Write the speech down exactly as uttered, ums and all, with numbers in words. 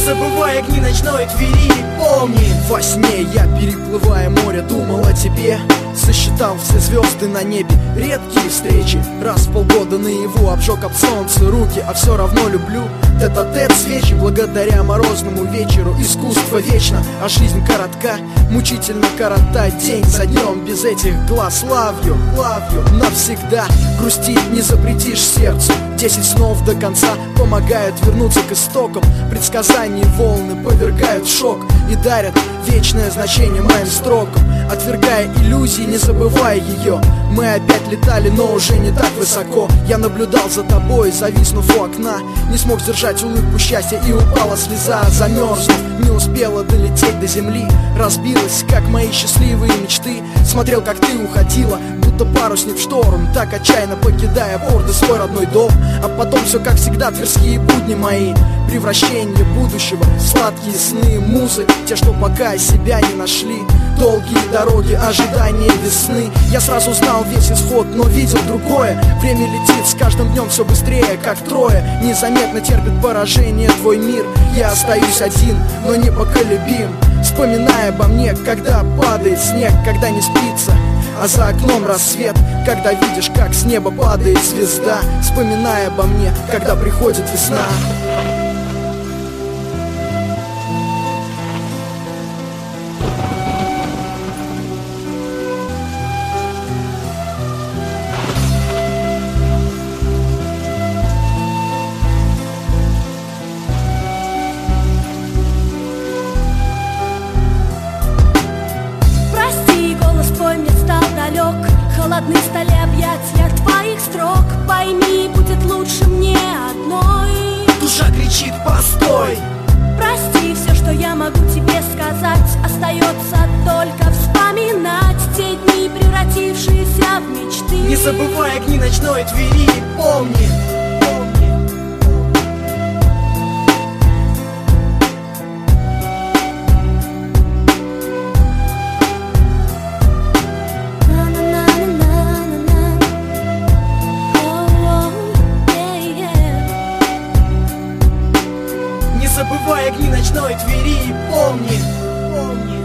забывай огни ночной Твери, помни. Во сне я, переплывая море, думал о тебе. Сосчитал все звезды на небе, редкие встречи. Раз в полгода наяву обжег об солнце руки, а все равно люблю тет-а-тет свечи. Благодаря морозному вечеру искусство вечно, а жизнь коротка, мучительно коротать день за днем. Без этих глаз love you, love you навсегда. Грустить не запретишь сердцу. Десять снов до конца помогают вернуться к истокам. Предсказания волны повергают в шок и дарят вечное значение моим строкам. Отвергая иллюзии, не забывая ее, мы опять летали, но уже не так высоко. Я наблюдал за тобой, зависнув у окна, не смог сдержать улыбку счастья, и упала слеза. Замерзнув, не успела долететь до земли, разбилась, как мои счастливые мечты. Смотрел, как ты уходила, будто парусник в шторм, так отчаянно покидая порты свой родной дом. А потом все как всегда, тверские будни мои, превращение будущего, сладкие сны, музы, те, что пока себя не нашли. Долгие дороги, ожидания весны. Я сразу знал весь исход, но видел другое. Время летит с каждым днем все быстрее, как трое. Незаметно терпит поражение твой мир. Я остаюсь один, но непоколебим, вспоминая обо мне, когда падает снег, когда не спится, а за окном рассвет, когда видишь, как с неба падает звезда. Вспоминая обо мне, когда приходит весна. Холодны стали объятия твоих строк. Пойми, будет лучше мне одной. Душа кричит постой. Прости, все, что я могу тебе сказать, остается только вспоминать те дни, превратившиеся в мечты. Не забывай огни ночной Твери, помни. Не забывай огни ночной Твери, помни, помни.